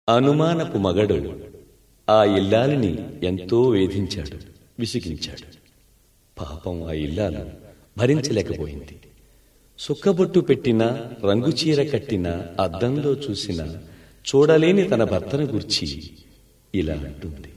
అనుమానపు మగడు ఆ ఇల్లాలిని ఎంతో వేధించాడు, విసిగించాడు. పాపం ఆ ఇల్లాలు భరించలేకపోయింది. సుక్కబొట్టు పెట్టినా, రంగుచీర కట్టినా, అద్దంలో చూసినా చూడలేని తన భర్తను గుర్చి ఇలా అంటుంది.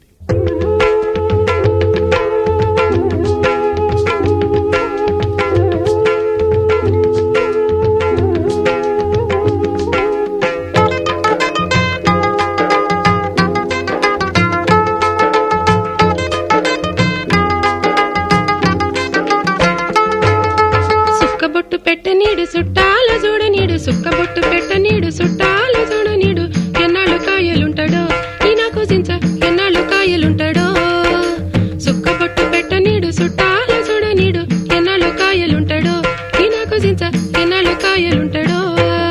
సుక్కబొట్టు పెట్టనీడు సుట్టాలు చూడనీడు, సుక్కబొట్టు పెట్టనీడు సుట్టాలు చూడనీడు, ఎన్నాళ్ళు కాయలుంటాడో ఈయన కుజించ, ఎన్నాళ్ళు కాయలుంటాడో. సుక్కబొట్టు పెట్టనీడు సుట్టాలు చూడనీడు, ఎన్నాళ్ళు కాయలుంటాడో ఈయన కుజించ, ఎన్నాళ్ళు కాయలుంటాడో.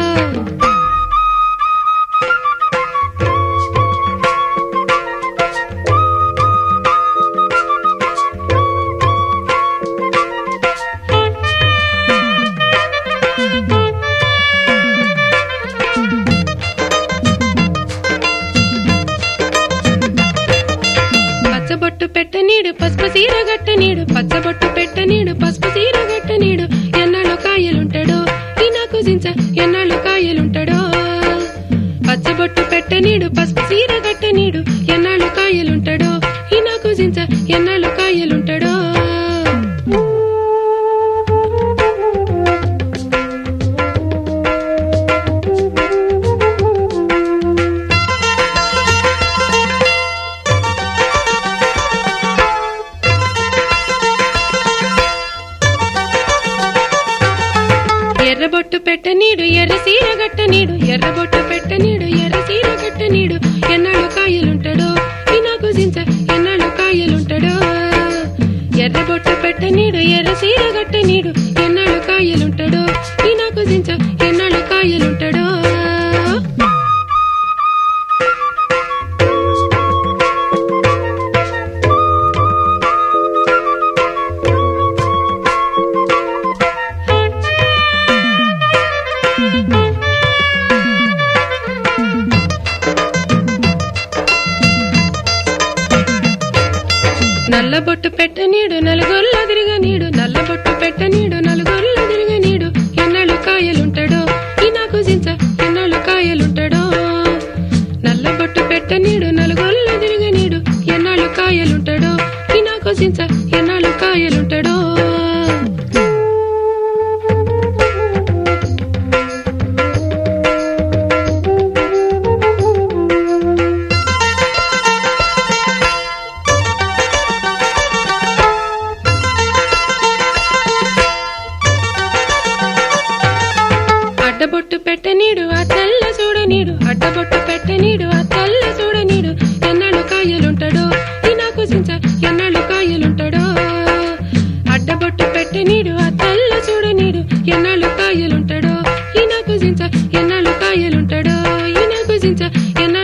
పచ్చబొట్టు పెట్టనీడు పసుపు సీర గట్టనీడు, పచ్చబొట్టు పెట్టనీడు పసుపు సీర గట్టనీడు, ఎన్నాళ్ళు కాయలుంటాడో ఈయన కుజించ, ఎన్నాళ్ళు కాయలుంటాడో. పచ్చబొట్టు పెట్టనీడు పసుపు సీర గట్టనీడు, ఎన్నాళ్ళు కాయలుంటాడో ఈయన కుజించ, ఎన్నాళ్ళు కాయలుంటాడో. ఎర్రబొట్టు పెట్టనీడు ఎర్ర సీర గట్టనీడు, ఎర్రబొట్టు పెట్టనీడు ఎర్ర సీర గట్టనీడు, ఎన్నాళ్ళు కాయలుంటాడో ఈయన కుజించ, ఎన్నాళ్ళు కాయలుంటాడో. ఎర్రబొట్టు పెట్టనీడు ఎర్ర సీర గట్టనీడు, ఎన్నాళ్ళు కాయలుంటాడో ఈయన కుజించ, ఎన్నాళ్ళు కాయలుంటాడో. నల్లబొట్టు పెట్టనీడు నలుగురిలో తిరగనీడు, నల్లబొట్టు పెట్టనీడు నలుగురిలో తిరగనీడు, ఎన్నాళ్ళు కాయలుంటాడో ఈయన కుజించ, ఎన్నాళ్ళు కాయలుంటాడో. నల్లబొట్టు పెట్టనీడు నలుగురిలో తిరగనీడు, ఎన్నాళ్ళు కాయలుంటాడో ఈయన కుజించ, ఎన్నాళ్ళు కాయలుంటాడో. అడ్డబొట్టు పెట్టనీడు ఆ తెల్ల చూడనీడు, అడ్డబొట్టు పెట్టనీడు ఆ తెల్ల చూడనీడు, ఎన్నాళ్ళు కాయలుంటాడో ఈయన కుజించ, ఎన్నాళ్ళు కాయలుంటాడో. అడ్డబొట్టు పెట్టనీడు ఆ తెల్ల చూడనీడు, ఎన్నాళ్ళు కాయలుంటాడో ఈయన కుజించ, ఎన్నాళ్ళు కాయలుంటాడో ఈయన కుజించ, ఎన్నాళ్ళు